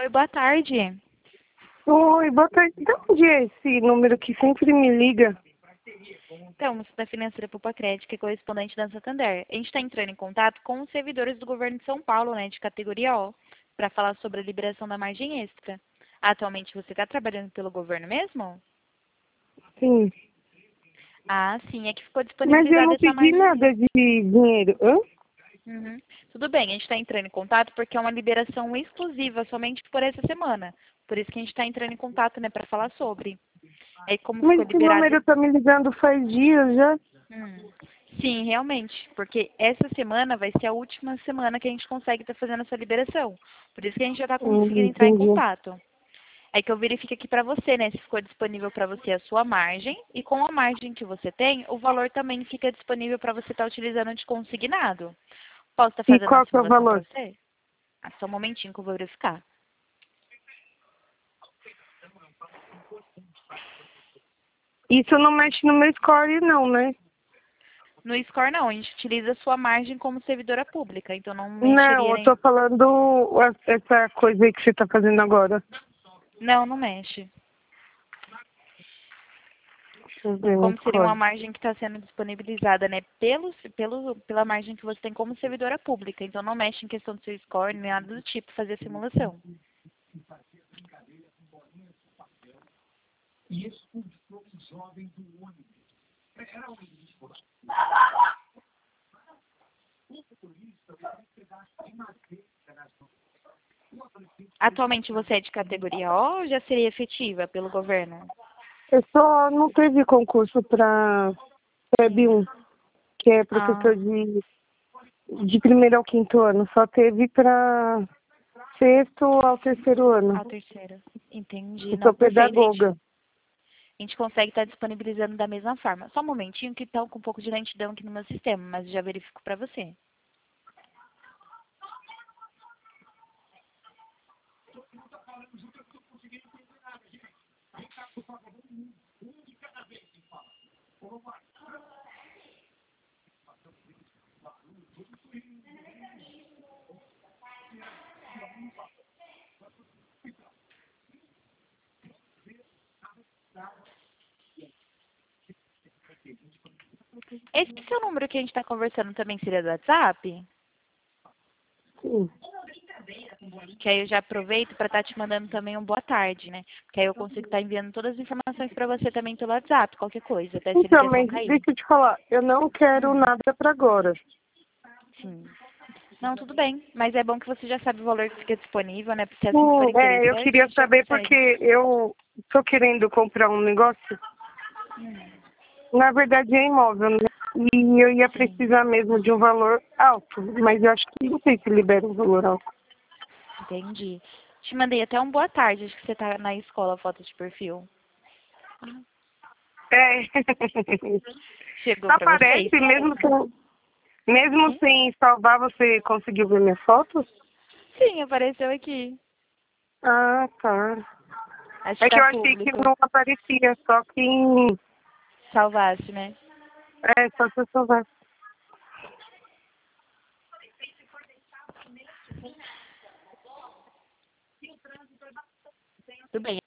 Oi, boa tarde. Oi, boa tarde. De onde é esse número que sempre me liga? Então, você da Financeira Pupacred, que é correspondente da Santander. A gente está entrando em contato com os servidores do governo de São Paulo, né, de categoria O, para falar sobre a liberação da margem extra. Atualmente você está trabalhando pelo governo mesmo? Sim. Ah, sim, é que ficou Mas eu disponibilizada não essa pedi margem. nada de dinheiro. Hã? Uhum. Tudo bem, a gente está entrando em contato porque é uma liberação exclusiva somente por essa semana. Por isso que a gente está entrando em contato, né, para falar sobre. Aí como Mas ficou esse liberado. número tá me ligando faz dias já. Hum. Sim, realmente, porque essa semana vai ser a última semana que a gente consegue estar fazendo essa liberação. Por isso que a gente já está conseguindo entrar em Entendi. contato. É que eu verifico aqui para você, né, se ficou disponível para você a sua margem, e com a margem que você tem, o valor também fica disponível para você estar utilizando de consignado. Posso estar E fazendo a qual que é o simulação para valor? você? Ah, só um momentinho que eu vou verificar. Isso não mexe no meu score, não, né? No Score não, a gente utiliza a sua margem como servidora pública, então não Não, mexeria eu nem. tô falando essa coisa aí que você tá fazendo agora. Não, não mexe. Deixa eu ver no Como seria uma score. margem que está sendo disponibilizada, né, pela margem que você tem como servidora pública. Então não mexe em questão do seu score, nem nada do tipo, fazer a simulação. Atualmente você é de categoria O ou já seria efetiva pelo governo? Eu só não teve concurso para PEB Sim. 1, que é professor Ah, de primeiro ao quinto ano. Só teve para sexto ao terceiro ano. ao terceiro. Entendi. Eu sou Não, perfeito. pedagoga. A gente consegue estar disponibilizando da mesma forma. Só um momentinho que está com um pouco de lentidão aqui no meu sistema, mas já verifico para você. Esse seu número que a gente está conversando também seria do WhatsApp? Sim. Que aí eu já aproveito para estar te mandando também um boa tarde, né? Que aí eu consigo estar enviando todas as informações para você também pelo WhatsApp, qualquer coisa, até se a Então, ligação mas cair. deixa eu te falar, eu não quero Hum, nada para agora. sim. Não, tudo bem. Mas é bom que você já sabe o valor que fica disponível, né? Se assim for Eu interessante, a queria gente já saber porque consegue. eu tô querendo comprar um negócio. Hum, Na verdade é imóvel, né? E eu ia sim, precisar mesmo de um valor alto, mas eu acho que não sei se libera um valor alto. entendi. Te mandei até um boa tarde, acho que você tá na escola, foto de perfil. É. Chegou para você? Aparece, mesmo Sim? sem salvar, você conseguiu ver minha foto? Sim, apareceu aqui. Ah, tá. Acho que É que tá eu achei que público. não aparecia, só que Salvasse, né? só se eu salvar. Tudo bem.